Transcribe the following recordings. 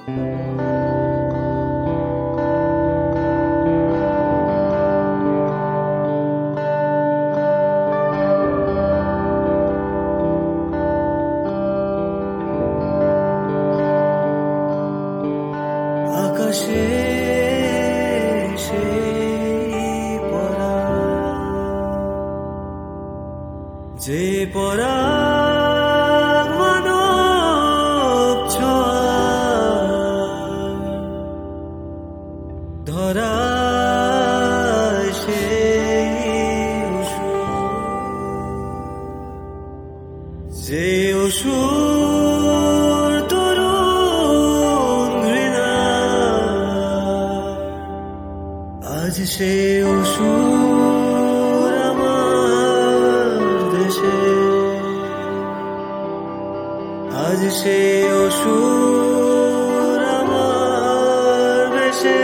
আকাশে সেই পরা যে পরা মানব ছোঁয়া ধরা যে অসুর তরুণ ঘৃণা আজ সে অসুর আমার দেশে আজ সে অসুর আমার দেশে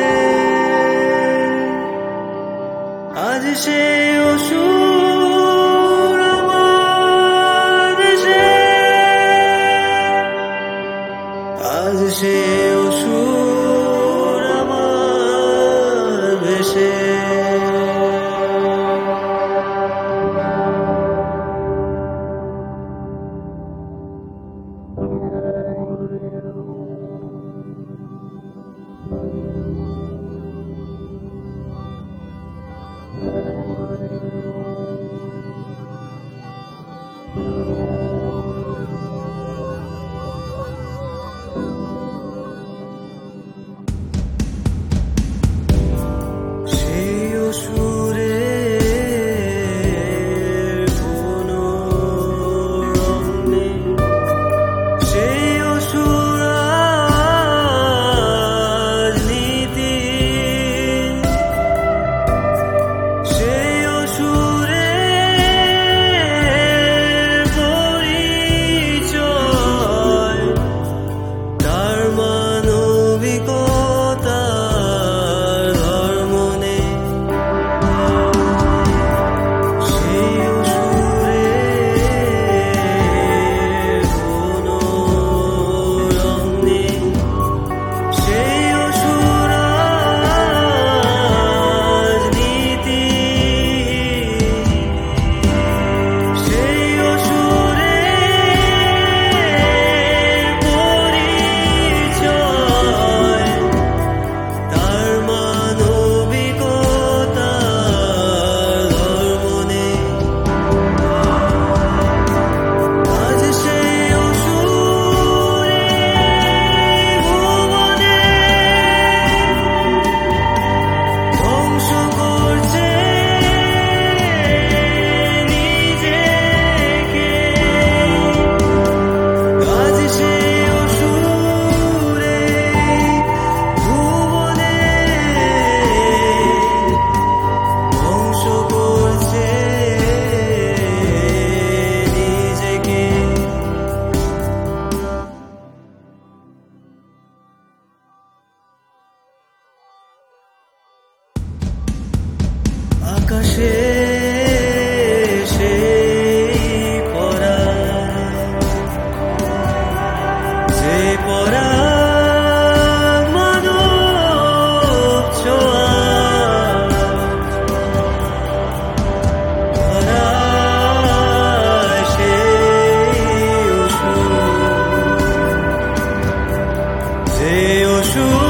আজ সে অসুর আমার দেশে আজ সে অসুর আমার দেশে আকাশে সেই পরা যে পরা মানব ছোঁয়া ধরা সেই অসুর যে অসুর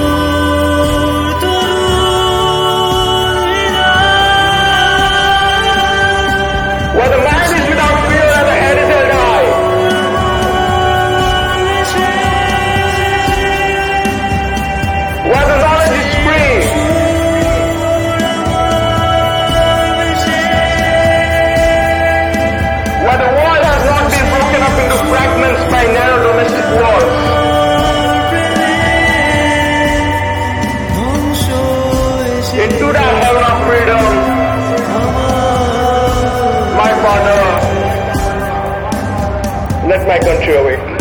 Into the heaven of freedom, my father, let my country awake.